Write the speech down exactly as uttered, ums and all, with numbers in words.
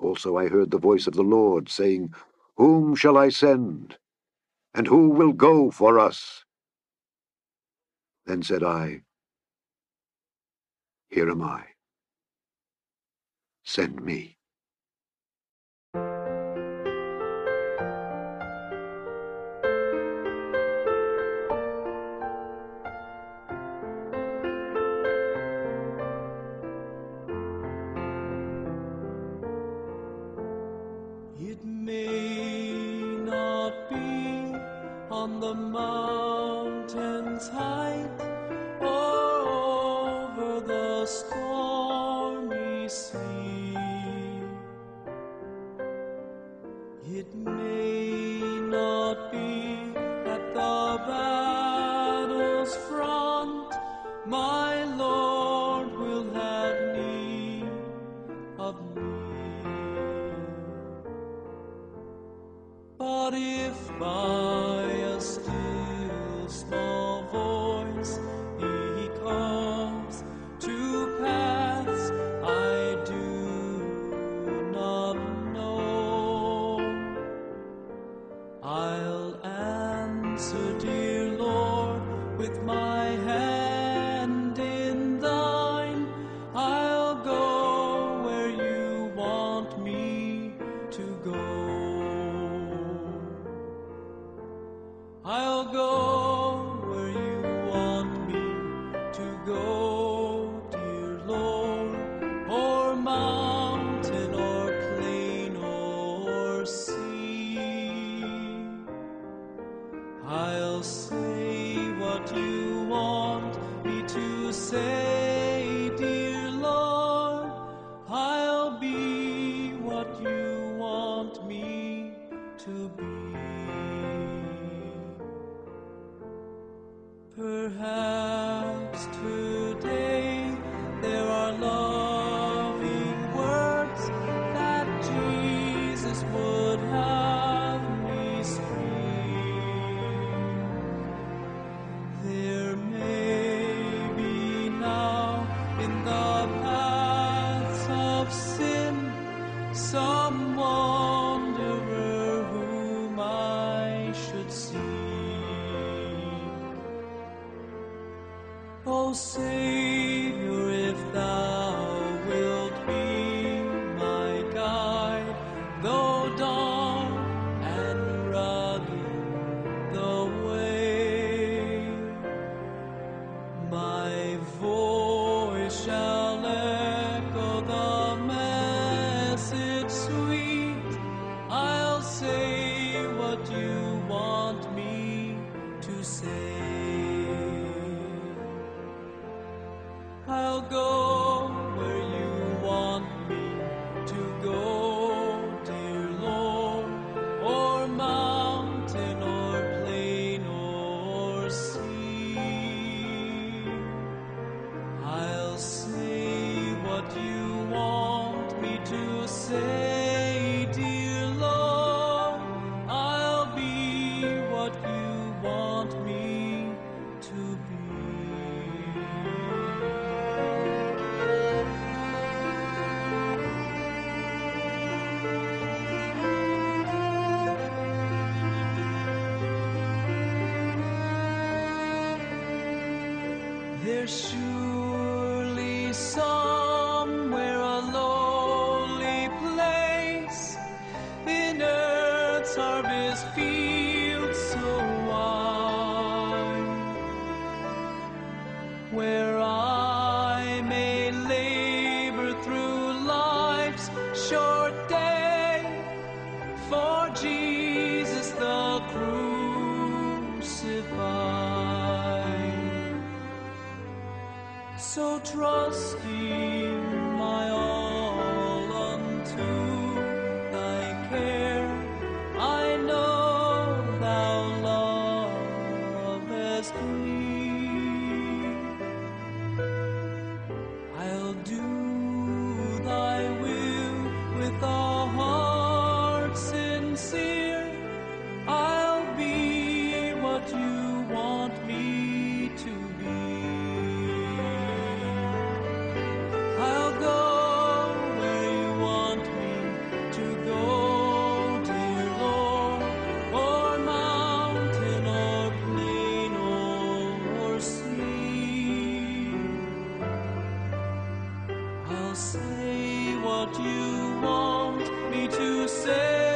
Also I heard the voice of the Lord, saying, Whom shall I send? And who will go for us? Then said I, Here am I. Send me. It may not be on the mountain's height or over the stormy sea. It may not be at the battle's front. My Lord will have need of me. But if by a still small voice he calls to paths I do not know, I'll answer, dear Lord, with my hand in thine. I'll go where you want me to go. I'll go where you want me to go, dear Lord, o'er mountain or plain or sea. I'll say what you want me to say, dear Lord. I'll be what you want me to be. Perhaps today there are loving words that Jesus would have me speak. There may be now in the paths of sin some wanderer whom I should seek. O Savior, if thou wilt be my guide, though dark and rugged the way, my voice shall echo the message sweet. I'll say what you want me to say. I'll go where you want me to go, dear Lord, o'er mountain or plain or sea. I'll say what you want me to say, dear Lord. I'll be what you want me to be. There's surely somewhere a lowly place in earth's harvest field so wide, where I may labor through life's short day for Jesus the crucified. So trusting my all unto thy care, I know thou lovest me. I'll do thy will with a heart sincere. I'll be what you want me to be. what you want me to say.